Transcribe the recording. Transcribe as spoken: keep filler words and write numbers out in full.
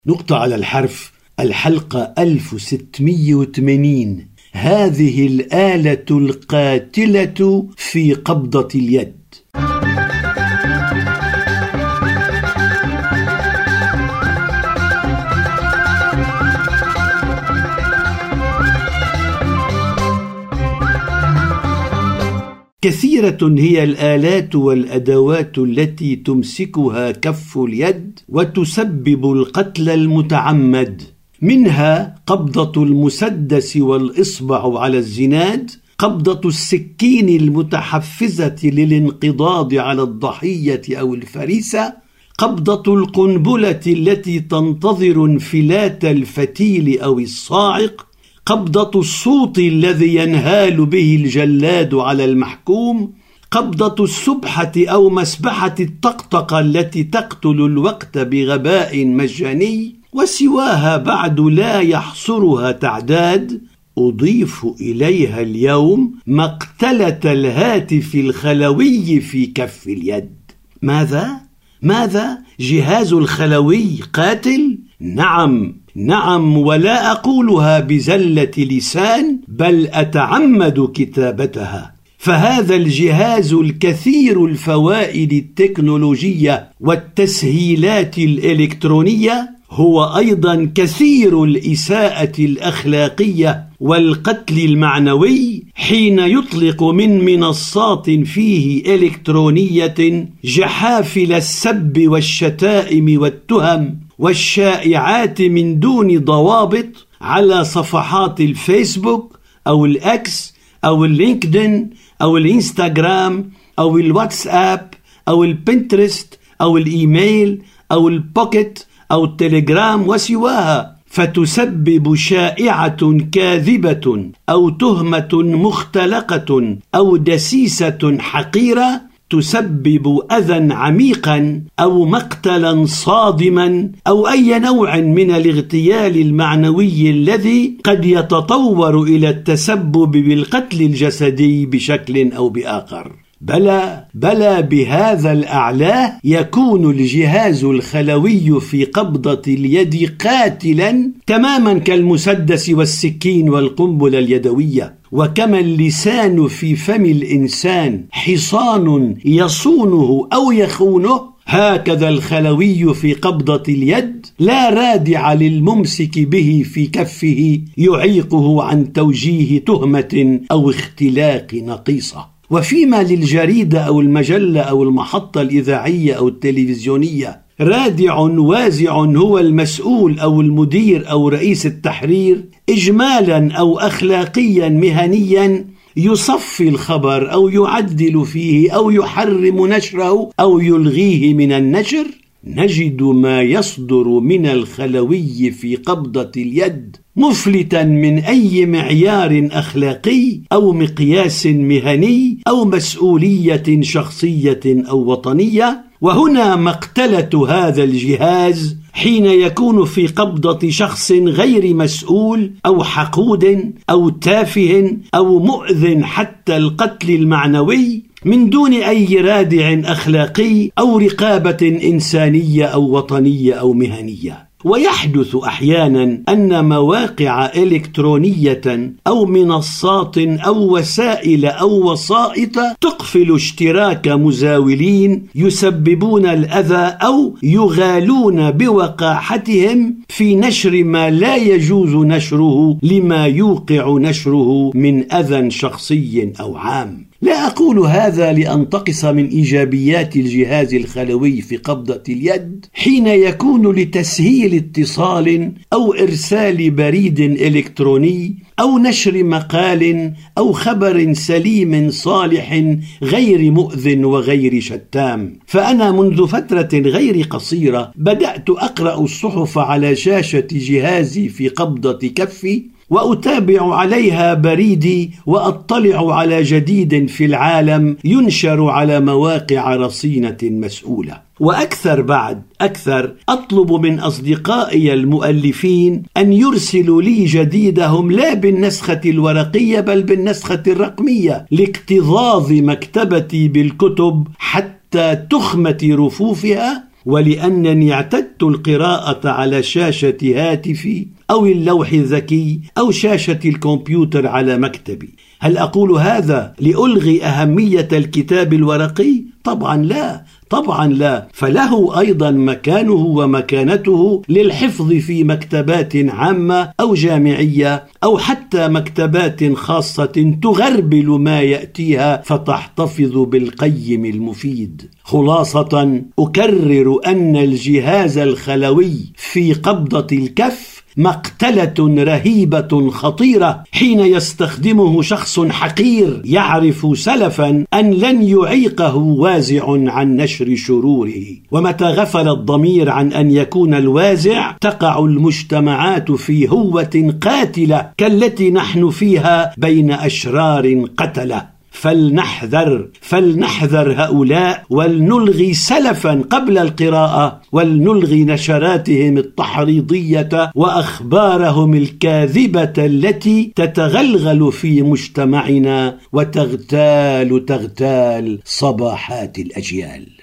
نقطة على الحرف. الحلقة ألف وستمئة وثمانين. هذه الآلة القاتلة في قبضة اليد. كثيرة هي الآلات والأدوات التي تمسكها كف اليد وتسبب القتل المتعمد، منها قبضة المسدس والإصبع على الزناد، قبضة السكين المتحفزة للانقضاض على الضحية أو الفريسة، قبضة القنبلة التي تنتظر انفلات الفتيل أو الصاعق، قبضة الصوت الذي ينهال به الجلاد على المحكوم، قبضة السبحة أو مسبحة الطقطقة التي تقتل الوقت بغباء مجاني، وسواها بعد لا يحصرها تعداد. أضيف إليها اليوم مقتلة الهاتف الخلوي في كف اليد. ماذا؟ ماذا؟ جهاز الخلوي قاتل؟ نعم نعم، ولا أقولها بزلة لسان، بل أتعمد كتابتها. فهذا الجهاز الكثير الفوائد التكنولوجية والتسهيلات الإلكترونية هو أيضا كثير الإساءة الأخلاقية والقتل المعنوي، حين يطلق من منصات فيه إلكترونية جحافل السب والشتائم والتهم والشائعات من دون ضوابط على صفحات الفيسبوك أو الأكس أو اللينكدين أو الإنستغرام أو الواتساب أو البنترست أو الإيميل أو البوكيت أو التليجرام وسواها، فتسبب شائعة كاذبة أو تهمة مختلقة أو دسيسة حقيرة تسبب أذى عميقا أو مقتلا صادما أو أي نوع من الاغتيال المعنوي الذي قد يتطور إلى التسبب بالقتل الجسدي بشكل أو بآخر. بلى بلى بهذا الأعلاه يكون الجهاز الخلوي في قبضة اليد قاتلا تماما كالمسدس والسكين والقنبلة اليدوية. وكما اللسان في فم الإنسان حصان يصونه أو يخونه، هكذا الخلوي في قبضة اليد لا رادع للممسك به في كفه يعيقه عن توجيه تهمة أو اختلاق نقيصة. وفيما للجريدة أو المجلة أو المحطة الإذاعية أو التلفزيونية رادع وازع هو المسؤول أو المدير أو رئيس التحرير، إجمالا أو أخلاقيا مهنيا يصفي الخبر أو يعدل فيه أو يحرم نشره أو يلغيه من النشر، نجد ما يصدر من الخلوي في قبضة اليد مفلتا من أي معيار أخلاقي أو مقياس مهني أو مسؤولية شخصية أو وطنية. وهنا مقتلة هذا الجهاز حين يكون في قبضة شخص غير مسؤول أو حقود أو تافه أو مؤذن حتى القتل المعنوي من دون أي رادع أخلاقي أو رقابة إنسانية أو وطنية أو مهنية. ويحدث أحيانا أن مواقع إلكترونية أو منصات أو وسائل أو وسائط تقفل اشتراك مزاولين يسببون الأذى أو يغالون بوقاحتهم في نشر ما لا يجوز نشره لما يوقع نشره من أذى شخصي أو عام. لا أقول هذا لأنتقص من إيجابيات الجهاز الخلوي في قبضة اليد حين يكون لتسهيل اتصال أو إرسال بريد إلكتروني أو نشر مقال أو خبر سليم صالح غير مؤذن وغير شتام. فأنا منذ فترة غير قصيرة بدأت أقرأ الصحف على شاشة جهازي في قبضة كفي، وأتابع عليها بريدي وأطلع على جديد في العالم ينشر على مواقع رصينة مسؤولة. وأكثر بعد أكثر أطلب من أصدقائي المؤلفين أن يرسلوا لي جديدهم لا بالنسخة الورقية بل بالنسخة الرقمية لاكتظاظ مكتبتي بالكتب حتى تخمة رفوفها ولأنني اعتدت القراءة على شاشة هاتفي أو اللوح الذكي أو شاشة الكمبيوتر على مكتبي. هل أقول هذا لألغي أهمية الكتاب الورقي؟ طبعا لا، طبعا لا، فله أيضا مكانه ومكانته للحفظ في مكتبات عامة أو جامعية أو حتى مكتبات خاصة تغربل ما يأتيها فتحتفظ بالقيم المفيد. خلاصة، أكرر أن الجهاز الخلوي في قبضة الكف مقتلة رهيبة خطيرة حين يستخدمه شخص حقير يعرف سلفا أن لن يعيقه وازع عن نشر شروره. ومتى غفل الضمير عن أن يكون الوازع تقع المجتمعات في هوة قاتلة كالتي نحن فيها بين أشرار قتلة. فلنحذر فلنحذر هؤلاء ولنلغي سلفا قبل القراءة، ولنلغي نشراتهم التحريضية وأخبارهم الكاذبة التي تتغلغل في مجتمعنا وتغتال تغتال صباحات الأجيال.